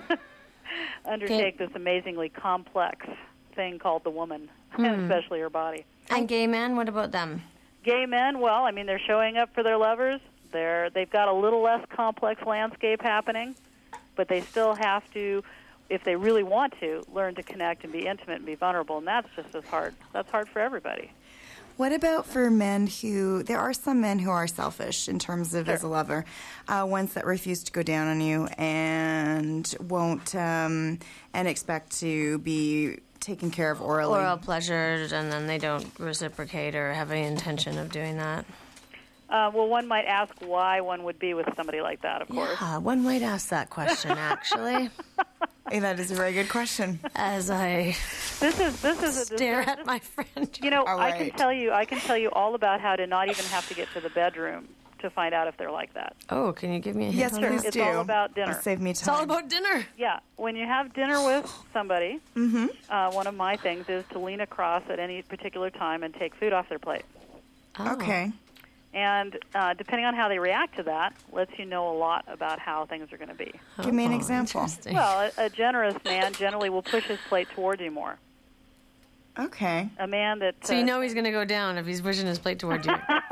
this amazingly complex thing called the woman, and especially her body. And gay men, what about them? Gay men, well, I mean, they're showing up for their lovers. They've got a little less complex landscape happening, but they still have to, if they really want to, learn to connect and be intimate and be vulnerable, and that's just as hard. That's hard for everybody. What about for men there are some men who are selfish in terms of as a lover, ones that refuse to go down on you and won't, and expect to be taken care of orally. Oral pleasures, and then they don't reciprocate or have any intention of doing that. Well, one might ask why one would be with somebody like that, of course. Yeah, one might ask that question, actually. Hey, that is a very good question. As I stare at my friend. You know, right. I can tell you all about how to not even have to get to the bedroom to find out if they're like that. Oh, can you give me a hint? Yes, on please that? It's do. all about dinner. It'll save me time. It's all about dinner. Yeah, when you have dinner with somebody, one of my things is to lean across at any particular time and take food off their plate. Oh. Okay. And depending on how they react to that, lets you know a lot about how things are going to be. Give me an example. Interesting. Well, a generous man generally will push his plate towards you more. Okay. A man that... So you know he's going to go down if he's pushing his plate towards you.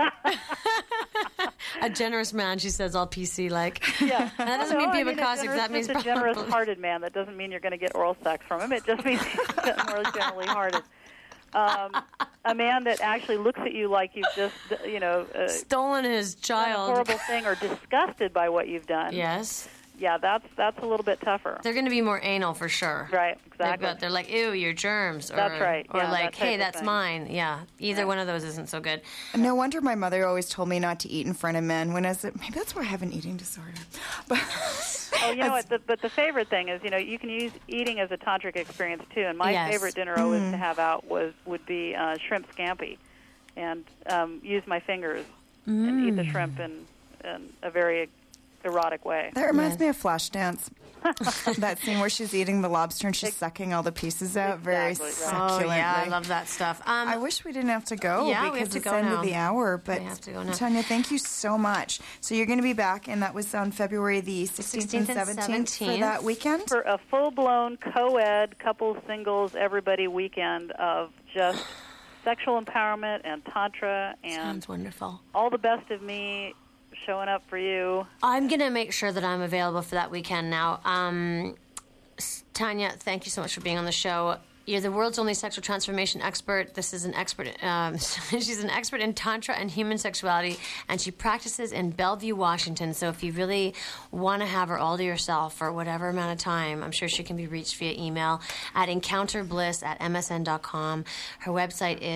A generous man, she says, all PC-like. Yeah. That doesn't mean people caustic. That means a generous-hearted man. That doesn't mean you're going to get oral sex from him. It just means he's more generally hearted. A man that actually looks at you like you've just, stolen his done a child. horrible thing or disgusted by what you've done. Yes. Yeah, that's a little bit tougher. They're going to be more anal for sure. Right, exactly. They're like, ew, your germs. Or, That's right, Or yeah, like, that type hey, of that's thing. mine. Yeah. Either one of those isn't so good. No wonder my mother always told me not to eat in front of men. Maybe that's why I have an eating disorder. But Oh, you know what? But the favorite thing is, you can use eating as a tantric experience too. And my Yes. favorite dinner always to have out would be shrimp scampi, and use my fingers and eat the shrimp in a very erotic way. that reminds me of Flashdance. That scene where she's eating the lobster and she's sucking all the pieces out very Exactly, right. succulently. Oh, yeah, I love that stuff. I wish we didn't have to go Yeah, we because have to it's go the end now. of the hour. But We have to go now. Tanya, thank you so much. So you're going to be back, and that was on February the 16th and 17th for that weekend? For a full-blown co-ed, couples, singles, everybody weekend of just sexual empowerment and tantra and Sounds wonderful. all the best of me showing up for you. I'm going to make sure that I'm available for that weekend now. Tanya, thank you so much for being on the show. You're the world's only sexual transformation expert. This is an expert. She's an expert in Tantra and human sexuality, and she practices in Bellevue, Washington. So if you really want to have her all to yourself for whatever amount of time, I'm sure she can be reached via email at encounterbliss@msn.com. Her website is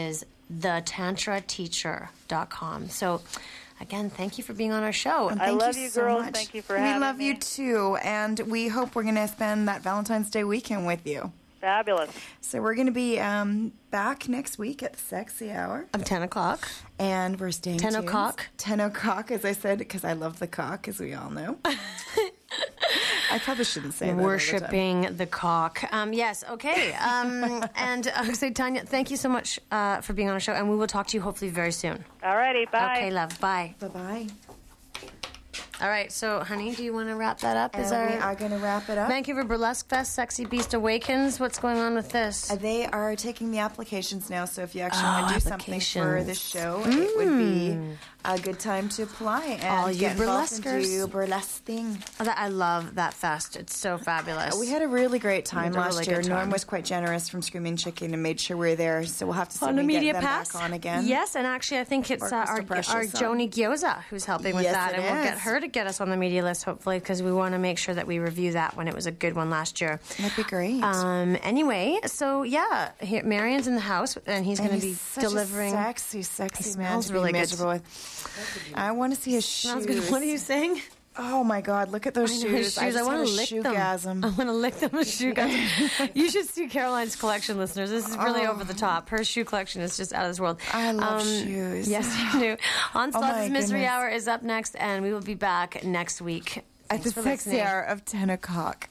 thetantrateacher.com. So, again, thank you for being on our show. And I thank love you you so girls. much. Thank you for having me. We love you too, and we hope we're going to spend that Valentine's Day weekend with you. Fabulous. So we're going to be back next week at the Sexy Hour. 10 o'clock. And we're staying 10 tuned. o'clock. 10 o'clock, as I said, because I love the cock, as we all know. I probably shouldn't say that. Worshipping the cock. Yes, okay. And so, Tanya, thank you so much for being on our show, and we will talk to you hopefully very soon. All righty. Bye. Okay, love. Bye. Bye-bye. All right, so, honey, do you want to wrap that up? We are going to wrap it up. Vancouver Burlesque Fest, Sexy Beast Awakens. What's going on with this? They are taking the applications now, so if you actually want to do something for applications. the show, it would be a good time to apply and All you get involved and burlesquers. do burlesque thing. I love that fest. It's so fabulous. We had a really great time We had a last really year. good time. Norm was quite generous from Screaming Chicken and made sure we were there, so we'll have to see on if a we can media get them pass back on again. Yes, and actually, I think it's Or our Crystal Precious on. Joni Gyoza who's helping with Yes, that, it and we'll get is. her to get us on the media list hopefully because we want to make sure that we review that when it was a good one last year. That'd be great. Anyway, so yeah, here, Marion's in the house, and he's going to be such delivering. a sexy He man smells to really be good. miserable with. I want to see his shoes. Sounds good. What are you saying? Oh my God! Look at those I know his shoes. shoes. I want to lick them. Shoegasm. I want to lick them with shoegasm. You should see Caroline's collection, listeners. This is really over the top. Her shoe collection is just out of this world. I love shoes. Yes, you do. Onslaught's my Mystery goodness. Hour is up next, and we will be back next week. At the Thanks for sexy listening. hour of 10 o'clock.